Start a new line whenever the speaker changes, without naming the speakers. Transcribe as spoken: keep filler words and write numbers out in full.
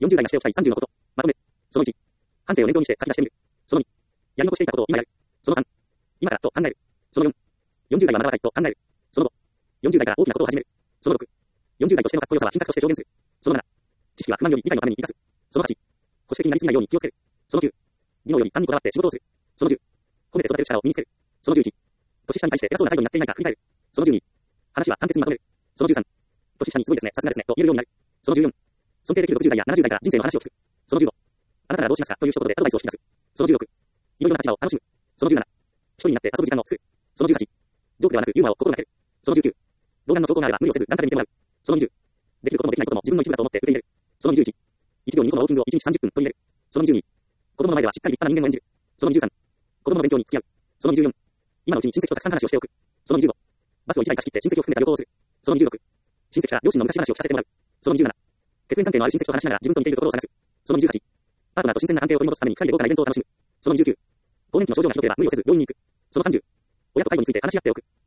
よんじゅう代がしておきたいさんじゅうのこと。まとめ。そのいち。反省を念頭にして書き出してみる。そのに。やり残していたことを今やる。そのさん。今からと考える。そのよん。よんじゅう代は学ばないと考える。そのご。よんじゅう代から大きなことを始める。そのろく。よんじゅう代としてのかっこよさは品格として表現する。そのなな。知識は不満より理解のために生かす。そのはち。保守的になりすぎないように気をつける。そのきゅう。技能より単にこだわって仕事をする。そのじゅう。褒めて育てる力を身につける。そのじゅういち。年下に対して偉そうな態度になっていないか振り返る。そのじゅうに。話は簡潔にまとめる。そのじゅうさん。年下にすごいですね、さすがですね、と言えるようになる。そのじゅうよん。尊敬できるろくじゅう代やななじゅう代から人生の話を聞く。そのじゅうご。あなたならどうしますかという一言でアドバイスを引き出す。そのじゅうろく。いろいろな立場を楽しむ。そのじゅうなな。一人になって遊ぶ時間を作る。そのじゅうはち。ジョークではなくユーモアを心がける。そのじゅうきゅう。老眼の兆候があれば無理をせず眼科で見てもらう。そのにじゅう。できることもできないことも自分の一部だと思って受け入れる。そのにじゅういち。いちびょうににこのウォーキングをいちにちさんじゅっぷん取り入れる。そのにじゅうに。子供の前ではしっかり立派な人間を演じる。そのにじゅうさん。子供の勉強に付き合う。そのにじゅうよん。今のうちに親戚とたくさん話をしておく。そのにじゅうご。バスをいちだい貸し切って親戚を含めた旅行をする。そのにじゅうろく。親戚から両親の昔話を聞かせてもらう。そのにじゅうなな。血縁関係のある親戚と話しながら自分と似ているところを探す。そのにじゅうはち。パートナーと新鮮な関係を取り戻すためにふたりで豪華なイベントを楽しむ。そのにじゅうきゅう。更年期の症状がひどければ無理をせず病院に行く。そのさんじゅう。親と介護について話し合っておく。